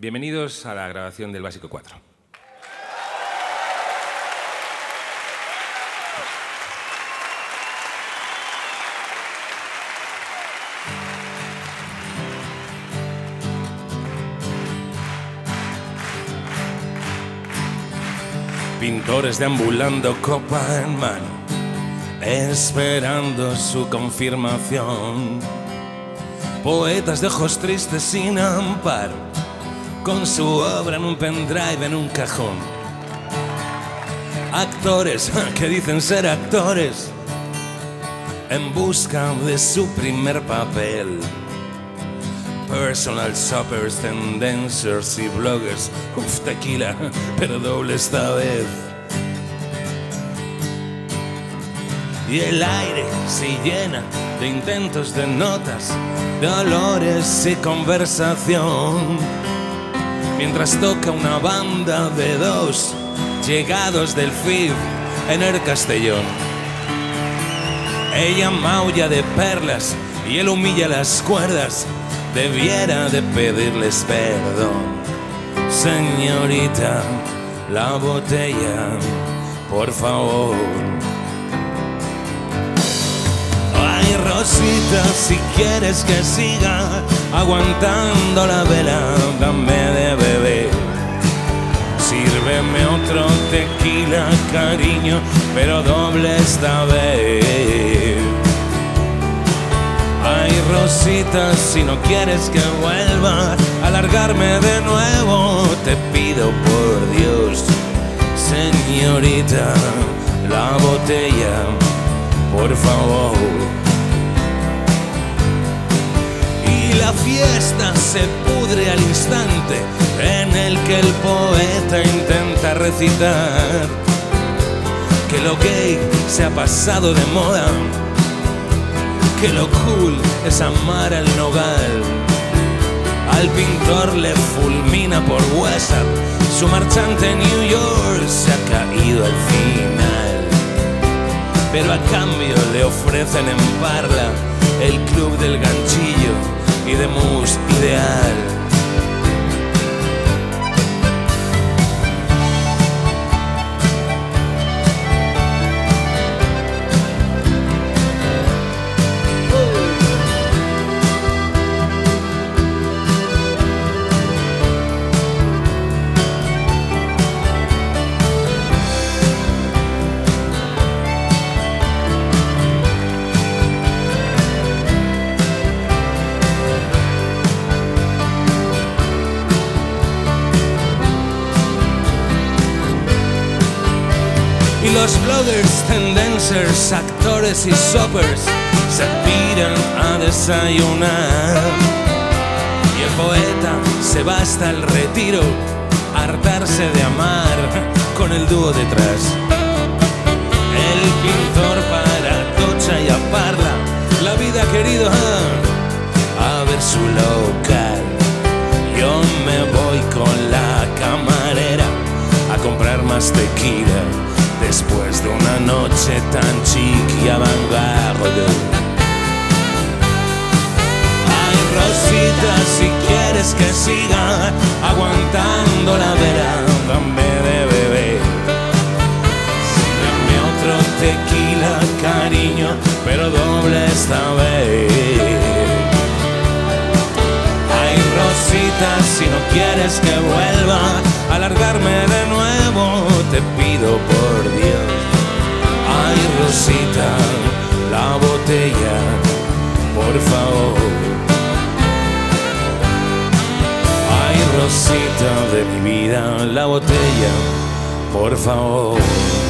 Bienvenidos a la grabación del Básico 4. Pintores deambulando copa en mano, esperando su confirmación. Poetas de ojos tristes sin amparo, con su obra en un pendrive en un cajón. Actores que dicen ser actores, en busca de su primer papel. Personal shoppers, tendencers y bloggers. Uf, tequila, pero doble esta vez. Y el aire se llena de intentos de notas, de olores y conversación, mientras toca una banda de dos llegados del FIB en el Castellón. Ella maulla de perlas y él humilla las cuerdas. Debiera de pedirles perdón. Señorita, la botella, por favor. Ay, Rosita, si quieres que siga aguantando la vela, dame de beber. Sírveme otro tequila, cariño, pero doble esta vez. Ay, Rosita, si no quieres que vuelva a largarme de nuevo, te pido por Dios, señorita, la botella, por favor. Y la fiesta se pudre al instante en el que el poeta intenta recitar que lo gay se ha pasado de moda, que lo cool es amar al nogal. Al pintor le fulmina por WhatsApp, su marchante en New York se ha caído al final. Pero a cambio le ofrecen en Parla el club del ganchillo y de mus ideal. Y los bloggers, tendencers, actores y shoppers se tiran a desayunar. Y el poeta se va hasta el retiro a hartarse de amar con el dúo detrás. El pintor para Tocha y a Parla, la vida querido a ver su local. Yo me voy con la camarera a comprar más tequila, después de una noche tan chic y avant-garde. Ay, Rosita, si quieres que siga aguantando la vela, dame de beber. Dame otro tequila, cariño, pero doble esta vez. Ay, Rosita, si no quieres que vuelva a largarme de nuevo, te pido por Dios. Ay, Rosita, la botella, por favor. Ay, Rosita de mi vida, la botella, por favor.